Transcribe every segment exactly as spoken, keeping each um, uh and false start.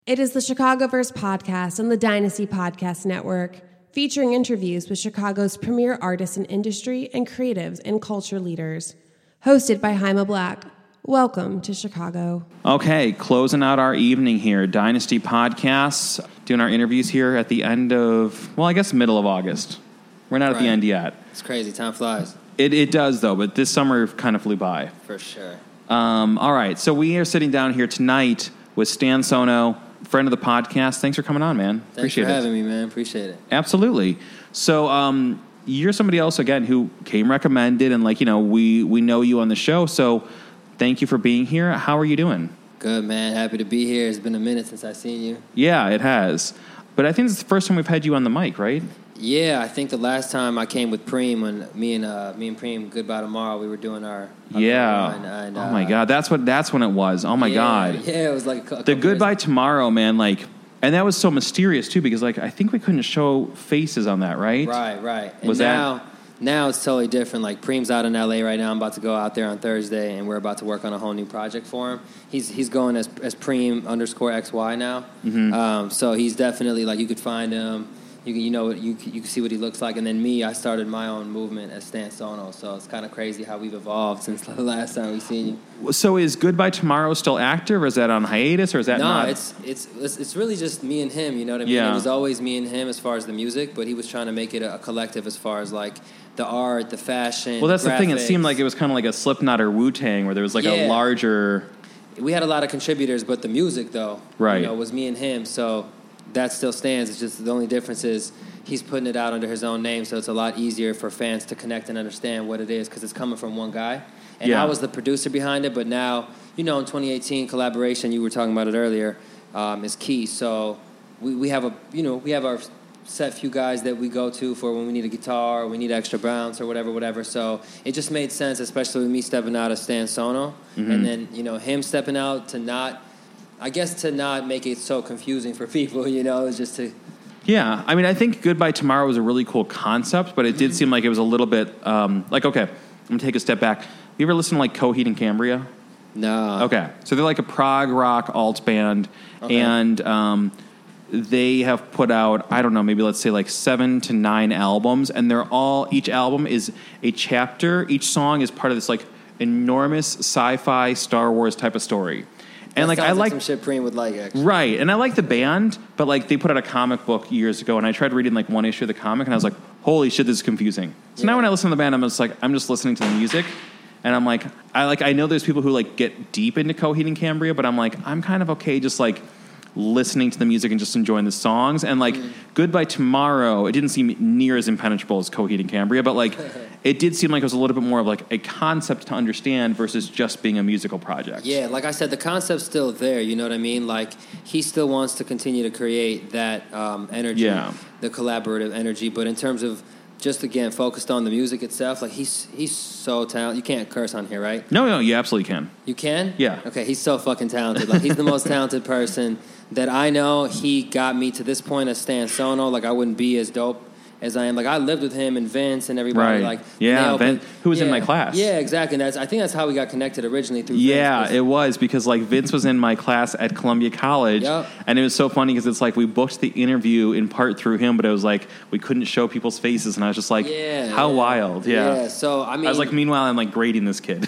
It is the Chicagoverse podcast on the Dynasty Podcast Network, featuring interviews with Chicago's premier artists in industry and creatives and culture leaders. Hosted by Jaime Black. Welcome to Chicago. Okay, closing out our evening here. Dynasty Podcasts, doing our interviews here at the end of, well, I guess middle of August. We're not right at the end yet. It's crazy. Time flies. It, it does, though, but this summer kind of flew by. For sure. Um, all right, so we are sitting down here tonight with Stan Sono, friend of the podcast. Thanks for coming on, man. Thanks Appreciate for it. having me, man. Appreciate it. Absolutely. So um, you're somebody else, again, who came recommended, and, like, you know, we, we know you on the show, so thank you for being here. How are you doing? Good, man. Happy to be here. It's been a minute since I've seen you. Yeah, it has. But I think it's the first time we've had you on the mic, right? Yeah, I think the last time I came with Preem, when me and uh, me and Preem, Goodbye Tomorrow, we were doing our, our yeah. And, and, oh uh, my God, that's what that's when it was. Oh my yeah, God. Yeah, it was like a, a the Goodbye Tomorrow, man. Like, and that was so mysterious too, because like I think we couldn't show faces on that, right? Right, right. And was now, that? Now it's totally different. Like Preem's out in L A right now. I'm about to go out there on Thursday, and we're about to work on a whole new project for him. He's he's going as as Preem underscore X Y now. Mm-hmm. Um, so he's definitely like you could find him. You can, you know, you you can see what he looks like. And then me, I started my own movement as Stan Sono. So it's kind of crazy how we've evolved since the last time we seen you. So is Goodbye Tomorrow still active, or is that on hiatus, or is that no, not? No, it's, it's it's it's really just me and him. You know what I mean? Yeah. It was always me and him as far as the music, but he was trying to make it a, a collective as far as like the art, the fashion. Well, that's the the thing. It seemed like it was kind of like a Slipknot or Wu-Tang, where there was like yeah. a larger. We had a lot of contributors, but the music though, right, you know, was me and him. So that still stands. It's just the only difference is he's putting it out under his own name, so it's a lot easier for fans to connect and understand what it is because it's coming from one guy. And yeah. I was the producer behind it, but now, you know, in twenty eighteen, collaboration, you were talking about it earlier, um, is key. So we, we have a, you know, we have our set few guys that we go to for when we need a guitar or we need extra bounce or whatever, whatever. So it just made sense, especially with me stepping out as Stan Sono, mm-hmm. and then, you know, him stepping out to not, I guess to not make it so confusing for people, you know, it's just to... Yeah, I mean, I think Goodbye Tomorrow was a really cool concept, but it did seem like it was a little bit, um, like, okay, I'm going to take a step back. You ever listen to, like, Coheed and Cambria? No. Okay, so they're like a prog rock alt band, okay. and um, they have put out, I don't know, maybe let's say like seven to nine albums, and they're all, each album is a chapter. Each song is part of this, like, enormous sci-fi Star Wars type of story. And that like sounds I like some shit Preem would like, actually. Right, and I like the band, but like they put out a comic book years ago, and I tried reading like one issue of the comic, and I was like, "Holy shit, this is confusing." So yeah. now when I listen to the band, I'm just like, I'm just listening to the music, and I'm like, I like I know there's people who like get deep into Coheed and Cambria, but I'm like, I'm kind of okay just like listening to the music and just enjoying the songs. And like mm. Goodbye Tomorrow, it didn't seem near as impenetrable as Coheed and Cambria, but like it did seem like it was a little bit more of like a concept to understand versus just being a musical project. Yeah, like I said, the concept's still there, you know what I mean? Like he still wants to continue to create that um, energy, yeah. the collaborative energy, but in terms of just, again, focused on the music itself, like he's he's so talented. You can't curse on here, right? No, no, you absolutely can. You can? Yeah. Okay, he's so fucking talented. Like he's the most talented person that I know. He got me to this point as Stan Sono. Like I wouldn't be as dope as I am. Like I lived with him and Vince and everybody. Right. Like yeah, Vince, who was yeah, in my class. Yeah, exactly. And that's I think that's how we got connected originally through. Yeah, Vince. it was because like Vince was in my class at Columbia College, yep. and it was so funny because it's like we booked the interview in part through him, but it was like we couldn't show people's faces, and I was just like, yeah, how yeah. wild, yeah. Yeah. So I mean, I was like, meanwhile, I'm like grading this kid.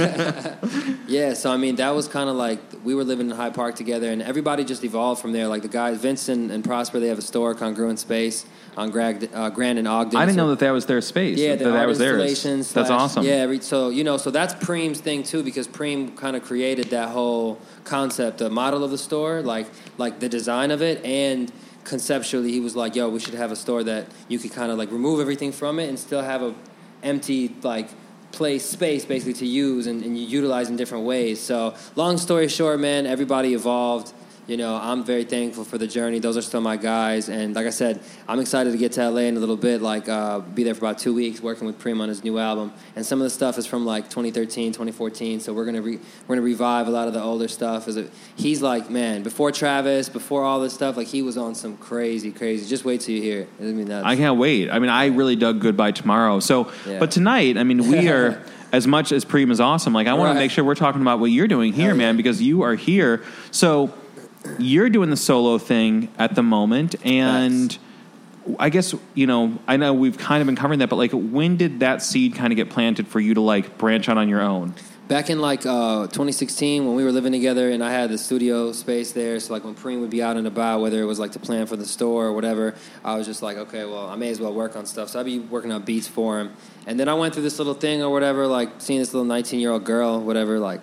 Yeah. So I mean, that was kind of like we were living in Hyde Park together, and everybody just evolved from there. Like the guys, Vince and, and Prosper, they have a store, Congruent Space, on Greg, uh, Grand and Ogden. I didn't so, know that that was their space. Yeah, that, the that art was theirs. installations. That's slash, awesome. Yeah, so you know, so that's Preem's thing too, because Preem kind of created that whole concept, the model of the store, like like the design of it, and conceptually he was like, "Yo, we should have a store that you could kind of like remove everything from it and still have a empty like." place space basically to use and, and you utilize in different ways." So long story short, man, everybody evolved. You know, I'm very thankful for the journey. Those are still my guys. And like I said, I'm excited to get to L A in a little bit, like uh, be there for about two weeks working with Preem on his new album. And some of the stuff is from like twenty thirteen, twenty fourteen. So we're going to re- we're gonna revive a lot of the older stuff. As a, he's like, man, before Travis, before all this stuff, like he was on some crazy, crazy. Just wait till you hear it. I mean, that's, I can't wait. I mean, I really dug Goodbye Tomorrow. So, Yeah. but tonight, I mean, we are... As much as Preem is awesome, like I want Right. to make sure we're talking about what you're doing here, Hell man, yeah. because you are here. So you're doing the solo thing at the moment, and Facts. I guess, you know, I know we've kind of been covering that, but like, when did that seed kind of get planted for you to like branch out on your own? Back in like uh, twenty sixteen, when we were living together, and I had the studio space there, so like when Preem would be out and about, whether it was like to plan for the store or whatever, I was just like, okay, well, I may as well work on stuff. So I'd be working on beats for him, and then I went through this little thing or whatever, like seeing this little nineteen-year-old girl, whatever, like.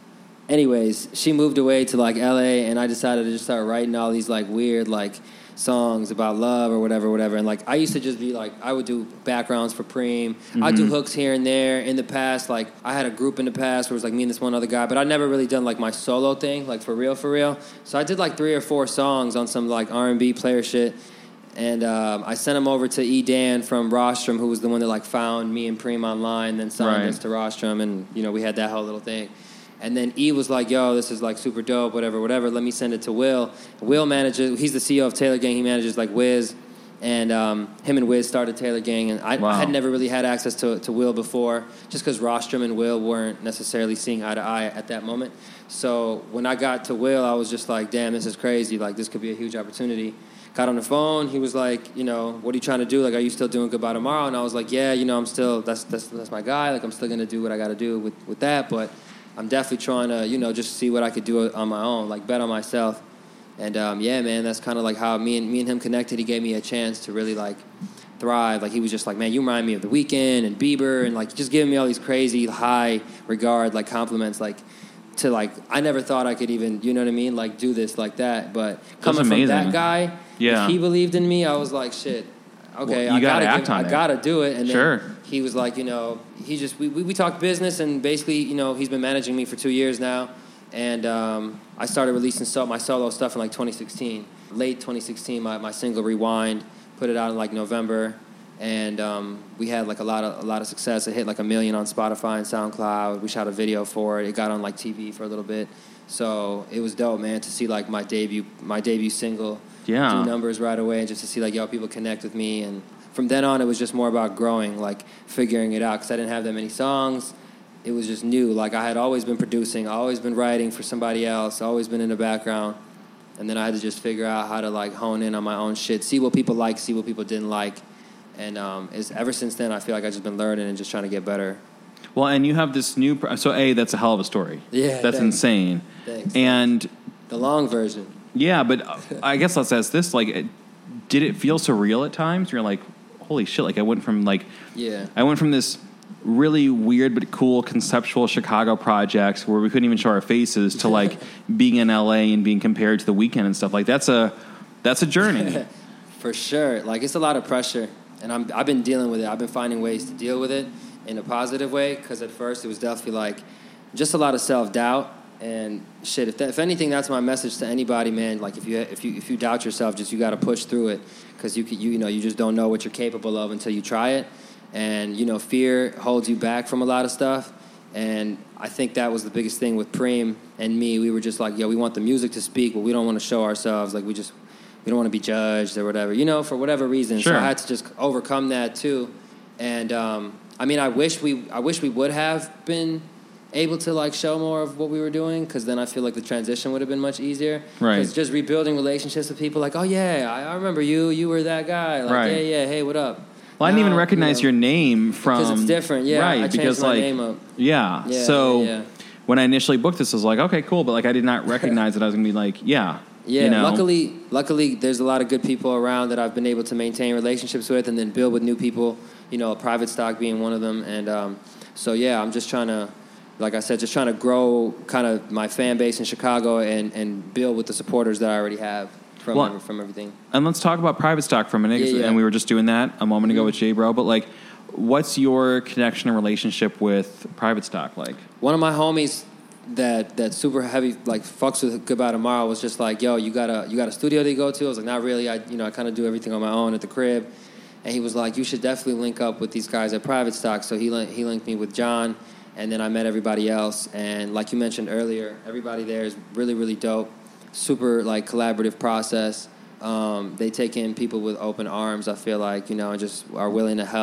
Anyways, she moved away to like L A, and I decided to just start writing all these like weird like songs about love or whatever, whatever. And like I used to just be like, I would do backgrounds for Preem. Mm-hmm. I'd do hooks here and there. In the past, like I had a group in the past where it was like me and this one other guy, but I never really done like my solo thing, like for real, for real. So I did like three or four songs on some like R and B player shit. And um, I sent them over to E. Dan from Rostrum, who was the one that like found me and Preem online, then signed right. us to Rostrum, and you know we had that whole little thing. And then E was like, yo, this is like super dope, whatever, whatever. Let me send it to Will. Will manages, he's the C E O of Taylor Gang. He manages like Wiz. And um, him and Wiz started Taylor Gang. And I, wow. I had never really had access to, to Will before, just because Rostrum and Will weren't necessarily seeing eye to eye at that moment. So when I got to Will, I was just like, damn, this is crazy. Like, this could be a huge opportunity. Got on the phone. He was like, you know, what are you trying to do? Like, are you still doing Goodbye Tomorrow? And I was like, yeah, you know, I'm still, that's that's, that's my guy. Like, I'm still going to do what I got to do with, with that. But I'm definitely trying to, you know, just see what I could do on my own, like bet on myself. And um, yeah, man, that's kind of like how me and me and him connected. He gave me a chance to really like thrive. Like he was just like, man, you remind me of The Weeknd and Bieber, and like just giving me all these crazy high regard like compliments, like to like I never thought I could even, you know what I mean, like do this like that. But coming from that guy, yeah, if he believed in me, I was like, shit. Okay, well, you I gotta, gotta give, act on I it. gotta do it. And then sure. he was like, you know, he just we, we we talked business, and basically, you know, he's been managing me for two years now, and um, I started releasing so, my solo stuff in like twenty sixteen, late twenty sixteen. My, my single Rewind, put it out in like November, and um, we had like a lot of a lot of success. It hit like a million on Spotify and SoundCloud. We shot a video for it. It got on like T V for a little bit, so it was dope, man, to see like my debut my debut single. Yeah. Do numbers right away, and just to see like, yo, people connect with me. And from then on, it was just more about growing, like figuring it out, because I didn't have that many songs. It was just new. Like I had always been producing, always been writing for somebody else, always been in the background, and then I had to just figure out how to like hone in on my own shit, see what people like, see what people didn't like, and um, it's, ever since then, I feel like I've just been learning and just trying to get better. Well, and you have this new, pro- so A, that's a hell of a story. Yeah, that's thanks. insane. Thanks. And the long version. Yeah, but I guess let's ask this: like, did it feel surreal at times? You're like, holy shit! Like, I went from like, yeah, I went from this really weird but cool conceptual Chicago project where we couldn't even show our faces to like being in L A and being compared to The Weeknd and stuff. Like, that's a that's a journey. For sure. Like, it's a lot of pressure, and I'm I've been dealing with it. I've been finding ways to deal with it in a positive way, because at first it was definitely like just a lot of self doubt. And shit, if that, if anything, that's my message to anybody, man. Like if you if you if you doubt yourself, just you got to push through it, because you, you you know you just don't know what you're capable of until you try it. And you know, fear holds you back from a lot of stuff. And I think that was the biggest thing with Preem and me. We were just like, yo, we want the music to speak, but we don't want to show ourselves. Like we just we don't want to be judged or whatever, you know, for whatever reason. Sure. So I had to just overcome that too. And um, I mean, I wish we I wish we would have been able to like show more of what we were doing, because then I feel like the transition would have been much easier. Right. Because just rebuilding relationships with people, like, oh yeah, I, I remember you. You were that guy. Like, right. yeah, yeah. Hey, what up? Well, I didn't now, even recognize you know, your name from because it's different. Yeah, right? I changed because my like name up. Yeah. Yeah, so yeah, yeah. when I initially booked this, I was like, okay, cool, but like I did not recognize that I was gonna be like, yeah. Yeah, you know? luckily, luckily, there's a lot of good people around that I've been able to maintain relationships with, and then build with new people. You know, Private Stock being one of them, and um, so yeah, I'm just trying to, like I said, just trying to grow kind of my fan base in Chicago, and, and build with the supporters that I already have from Well, from everything. And let's talk about Private Stock for a minute, Yeah, yeah. and we were just doing that a moment ago Mm-hmm. with Jay Bro. But like, what's your connection and relationship with Private Stock like? One of my homies that that super heavy like fucks with Goodbye Tomorrow was just like, yo, you got a you got a studio that you go to? I was like, not really. I you know I kind of do everything on my own at the crib. And he was like, you should definitely link up with these guys at Private Stock. So he link, he linked me with John, and then I met everybody else. And like you mentioned earlier, everybody there is really really dope. Super like collaborative process. Um, they take in people with open arms. I feel like, you know, and just are willing to help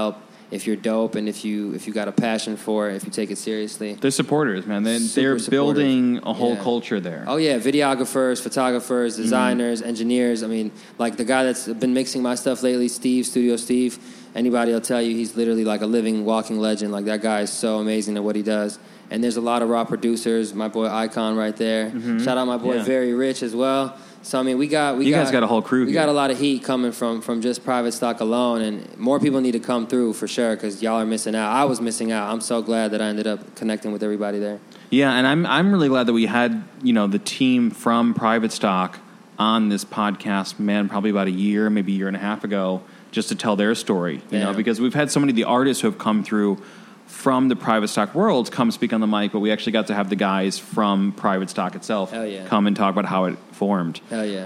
if you're dope and if you if you got a passion for it, if you take it seriously. They're supporters, man. They, Super they're supportive. building a whole Yeah. culture there. Oh yeah, videographers, photographers, designers, mm-hmm. engineers. I mean, like the guy that's been mixing my stuff lately, Steve, Studio Steve. Anybody will tell you he's literally like a living, walking legend. Like that guy is so amazing at what he does. And there's a lot of raw producers. My boy Icon right there. Mm-hmm. Shout out my boy yeah. Very Rich as well. So I mean, we got we you got, guys got a whole crew. We here. got a lot of heat coming from from just Private Stock alone, and more people need to come through for sure because y'all are missing out. I was missing out. I'm so glad that I ended up connecting with everybody there. Yeah, and I'm I'm really glad that we had you know the team from Private Stock on this podcast. Man, probably about a year, maybe a year and a half ago, just to tell their story. You yeah. know, because we've had so many of the artists who have come through from the Private Stock world come speak on the mic, but we actually got to have the guys from Private Stock itself Hell yeah. come and talk about how it formed. Hell yeah.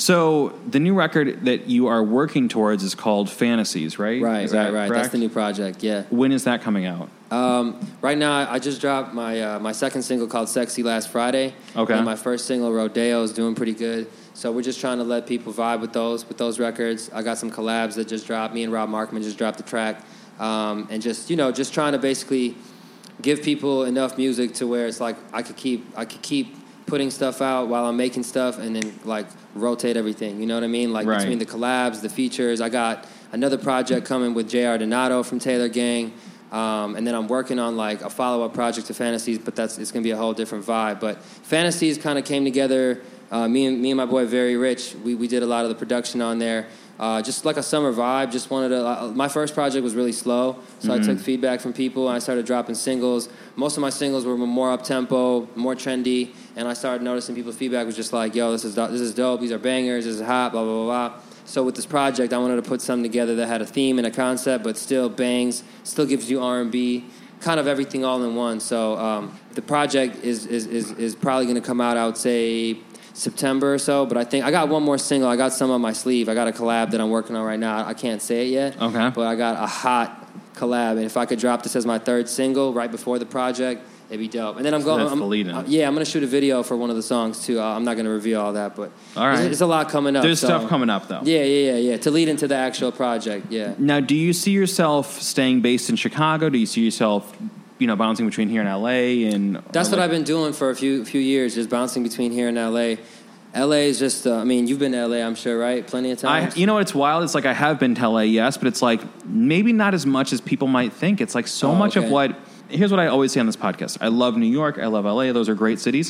So the new record that you are working towards is called Fantasies, right? Right, is right, that right. correct? That's the new project, yeah. When is that coming out? Um, right now, I just dropped my uh, my second single called Sexy last Friday. Okay. And my first single, Rodeo, is doing pretty good. So we're just trying to let people vibe with those with those records. I got some collabs that just dropped. Me and Rob Markman just dropped the track. Um, and just, you know, just trying to basically give people enough music to where it's like I could keep I could keep putting stuff out while I'm making stuff and then like rotate everything. You know what I mean? Like right. between the collabs, the features. I got another project coming with J R Donato from Taylor Gang. Um, and then I'm working on like a follow-up project to Fantasies, but that's it's gonna be a whole different vibe. But Fantasies kind of came together. Uh, me and me and my boy Very Rich, we we did a lot of the production on there. Uh, just like a summer vibe. Just wanted to. Uh, my first project was really slow, so mm-hmm. I took feedback from people and I started dropping singles. Most of my singles were more up tempo, more trendy, and I started noticing people's feedback was just like, "Yo, this is do- this is dope. These are bangers. This is hot." Blah blah blah blah. So with this project, I wanted to put something together that had a theme and a concept, but still bangs, still gives you R and B, kind of everything all in one. So um, the project is is is, is probably going to come out, I would say, September or so, but I think I got one more single. I got some on my sleeve. I got a collab that I'm working on right now. I can't say it yet. Okay. But I got a hot collab, and if I could drop this as my third single right before the project, it'd be dope. And then I'm So going. that's I'm, the lead-in. uh, yeah, I'm gonna shoot a video for one of the songs too. Uh, I'm not gonna reveal all that, but all right. there's, there's a lot coming up. There's so. stuff coming up though. Yeah, yeah, yeah, yeah. To lead into the actual project. Yeah. Now, do you see yourself staying based in Chicago? Do you see yourself, you know, bouncing between here and L A? And that's what I've been doing for a few few years, just bouncing between here and L A. L A is just, uh, I mean, you've been to L A, I'm sure, right? Plenty of times. I, you know, it's wild. It's like I have been to L A, yes, but it's like maybe not as much as people might think. It's like so oh, much okay. of what. Here's what I always say on this podcast. I love New York. I love L A. Those are great cities.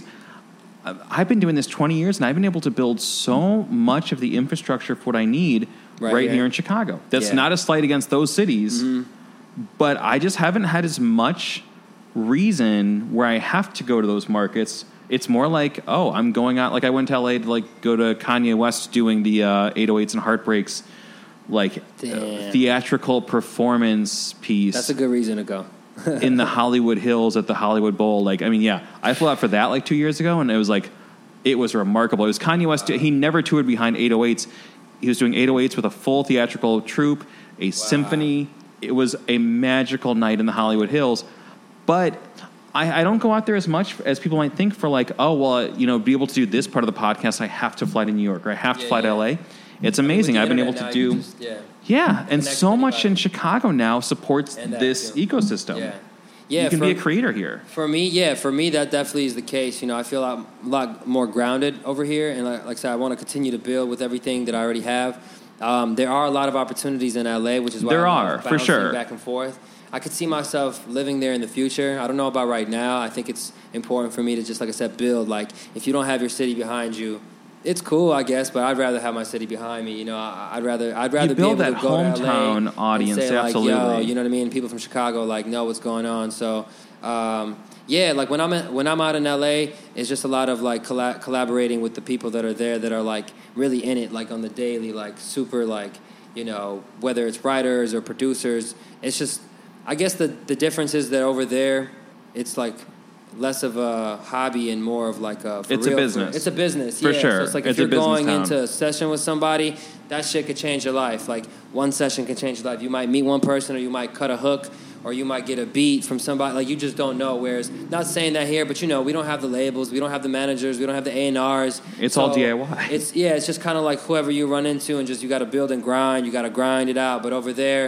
I've been doing this twenty years, and I've been able to build so much of the infrastructure for what I need right, right here in Chicago. That's yeah. not a slight against those cities, mm-hmm. but I just haven't had as much reason where I have to go to those markets. It's more like, oh, I'm going out. Like I went to L A to like go to Kanye West doing the uh, eight oh eights and Heartbreaks, like uh, theatrical performance piece. That's a good reason to go. in the Hollywood Hills at the Hollywood Bowl. Like, I mean, yeah, I flew out for that like two years ago, and it was like, it was remarkable. It was Kanye West. He never toured behind eight oh eights. He was doing eight oh eights with a full theatrical troupe, a wow. symphony. It was a magical night in the Hollywood Hills. But I, I don't go out there as much as people might think for like, oh, well, you know, be able to do this part of the podcast, I have to fly to New York or I have to yeah, fly yeah. to L A. It's amazing. I mean, I've been able to do... Just, yeah. Yeah, and so much in Chicago now supports this too. ecosystem. Yeah, yeah. You can for, be a creator here. For me, yeah, for me that definitely is the case. You know, I feel a lot, a lot more grounded over here, and like, like I said, I want to continue to build with everything that I already have. Um, there are a lot of opportunities in L A, which is why there I'm are for sure back and forth. I could see myself living there in the future. I don't know about right now. I think it's important for me to just, like I said, build. Like if you don't have your city behind you. It's cool, I guess, but I'd rather have my city behind me. You know, I'd rather I'd rather you build be able that to go hometown to L A audience, and say, absolutely. Like, yo, you know what I mean? People from Chicago like know what's going on. So, um, yeah, like when I'm at, when I'm out in L A, it's just a lot of like colla- collaborating with the people that are there that are like really in it, like on the daily, like super, like you know, whether it's writers or producers. It's just, I guess the the difference is that over there, it's like. Less of a hobby and more of like a for it's real, a business. For, it's a business for yeah. sure. So it's like it's if you're going town. into a session with somebody, that shit could change your life. Like one session can change your life. You might meet one person, or you might cut a hook, or you might get a beat from somebody. Like you just don't know. Whereas not saying that here, but you know we don't have the labels, we don't have the managers, we don't have the A and R's. It's so all D I Y. It's yeah. It's just kind of like whoever you run into, and just you got to build and grind. You got to grind it out. But over there.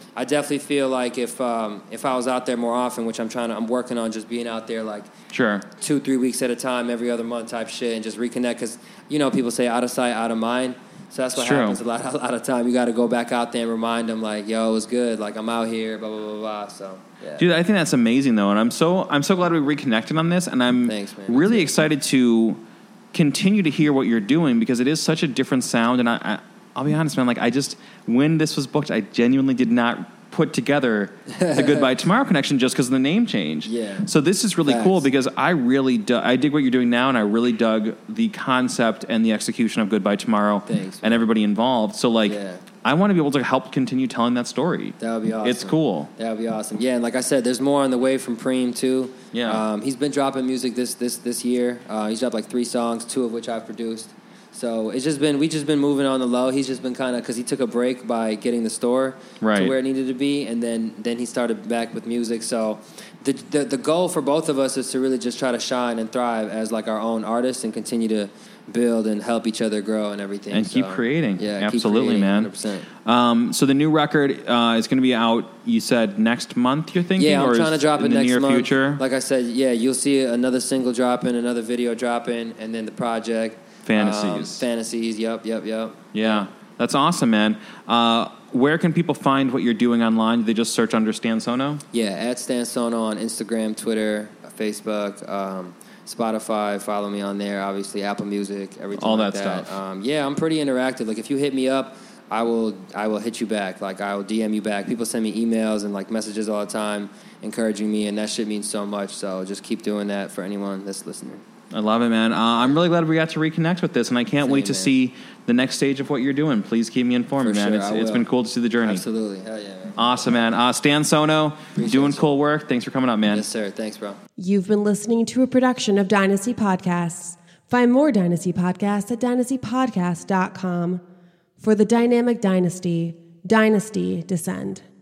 I definitely feel like if um, if I was out there more often, which I'm trying to, I'm working on just being out there like sure two, three weeks at a time, every other month type shit, and just reconnect. Because you know, people say out of sight, out of mind. So that's what it's happens true. a lot. A lot of time, you got to go back out there and remind them, like, "Yo, it was good. Like, I'm out here." Blah blah blah blah. So, yeah. Dude, I think that's amazing though, and I'm so I'm so glad we reconnected on this, and I'm Thanks, man. really excited to continue to hear what you're doing because it is such a different sound. And I, I I'll be honest, man. Like, I just when this was booked, I genuinely did not put together the Goodbye Tomorrow connection just because of the name change. Yeah. So this is really Facts. cool because I really du- I dig what you're doing now, and I really dug the concept and the execution of Goodbye Tomorrow. Thanks, and everybody involved. So like, Yeah. I want to be able to help continue telling that story. That would be awesome. It's cool. That would be awesome. Yeah, and like I said, there's more on the way from Preem too. Yeah. Um, he's been dropping music this this this year. Uh, he's dropped like three songs, two of which I've produced. So it's just been we just been moving on the low. He's just been kind of because he took a break by getting the store Right. to where it needed to be, and then then he started back with music. So the, the the goal for both of us is to really just try to shine and thrive as like our own artists and continue to build and help each other grow and everything. And keep So, creating. Yeah, Absolutely, keep creating, man. one hundred percent. Um, so the new record uh, is going to be out, you said, next month, you're thinking? Yeah, I'm or trying to is drop in it the next near month. future? Like I said, yeah, you'll see another single dropping, another video dropping, and then the project. Fantasies. Um, fantasies, yep, yep, yep. Yeah, that's awesome, man. Uh, where can people find what you're doing online? Do they just search under Stan Sono? Yeah, at Stan Sono on Instagram, Twitter, Facebook, um, Spotify. Follow me on there, obviously, Apple Music, everything All like that that. stuff. Um, yeah, I'm pretty interactive. Like, if you hit me up, I will I will hit you back. Like, I will D M you back. People send me emails and, like, messages all the time encouraging me, and that shit means so much. So just keep doing that for anyone that's listening. I love it, man. Uh, I'm really glad we got to reconnect with this, and I can't Same, wait to man. see the next stage of what you're doing. Please keep me informed, For man. sure, it's I it's will. been cool to see the journey. Absolutely. Hell yeah, man. Awesome, man. Uh, Stan Sono, Appreciate doing you. cool work. Thanks for coming up, man. Yes, sir. Thanks, bro. You've been listening to a production of Dynasty Podcasts. Find more Dynasty Podcasts at dynasty podcast dot com. For the dynamic dynasty, Dynasty Descend.